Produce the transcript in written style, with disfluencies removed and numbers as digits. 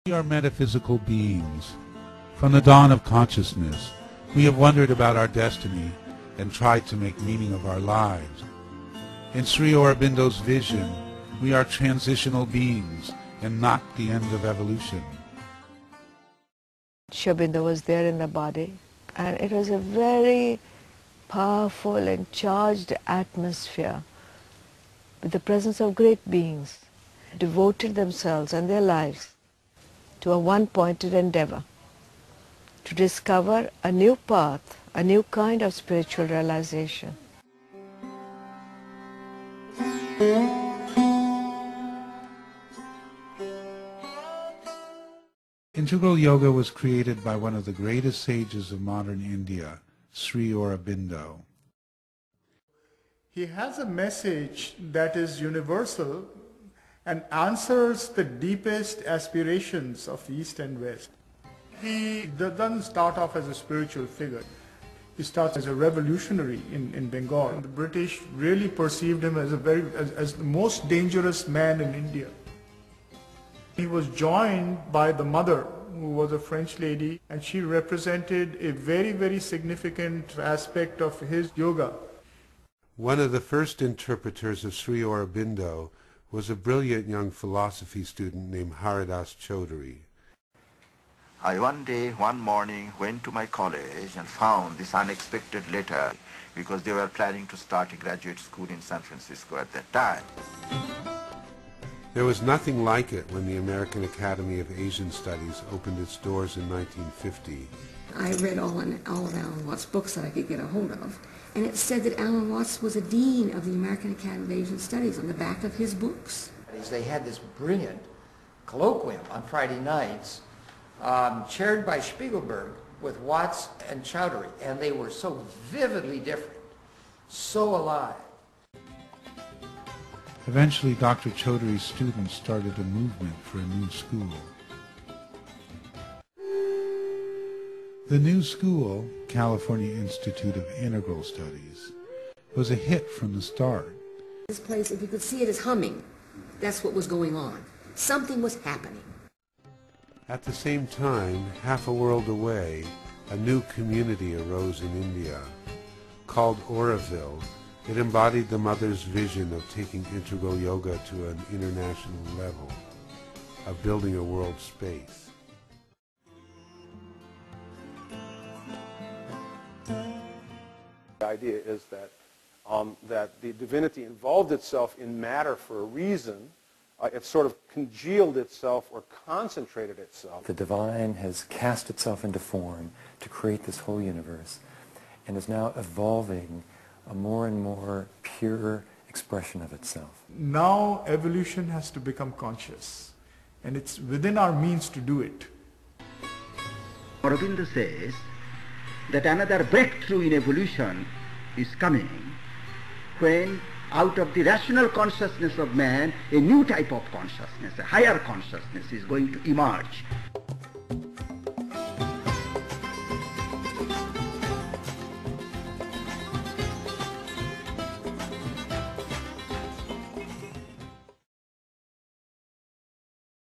We are metaphysical beings. From the dawn of consciousness, we have wondered about our destiny and tried to make meaning of our lives. In Sri Aurobindo's vision, we are transitional beings and not the end of evolution. Sri Aurobindo was there in the body, and it was a very powerful and charged atmosphere with the presence of great beings, devoted themselves and their lives to a one-pointed endeavor to discover a new path, a new kind of spiritual realization. Integral yoga was created by one of the greatest sages of modern India, Sri Aurobindo. He has a message that is universal and answers the deepest aspirations of East and West. He doesn't start off as a spiritual figure. He starts as a revolutionary in Bengal. The British really perceived him as as the most dangerous man in India. He was joined by the mother, who was a French lady, and she represented a very, very significant aspect of his yoga. One of the first interpreters of Sri Aurobindo was a brilliant young philosophy student named Haridas Chaudhuri. I one morning went to my college and found this unexpected letter because they were planning to start a graduate school in San Francisco at that time. There was nothing like it when the American Academy of Asian Studies opened its doors in 1950. I read all of Alan Watts' books that I could get a hold of, and it said that Alan Watts was a dean of the American Academy of Asian Studies on the back of his books. They had this brilliant colloquium on Friday nights, chaired by Spiegelberg with Watts and Chaudhuri, and they were so vividly different, so alive. Eventually, Dr. Chaudhuri's students started a movement for a new school. The new school, California Institute of Integral Studies, was a hit from the start. This place, if you could see it as humming, that's what was going on. Something was happening. At the same time, half a world away, a new community arose in India. Called Auroville, it embodied the mother's vision of taking integral yoga to an international level, of building a world space. The idea is that that the divinity involved itself in matter for a reason. It sort of congealed itself or concentrated itself. The divine has cast itself into form to create this whole universe and is now evolving a more and more pure expression of itself. Now evolution has to become conscious, and it's within our means to do it. Aurobindo says that another breakthrough in evolution is coming when out of the rational consciousness of man, a new type of consciousness, a higher consciousness is going to emerge.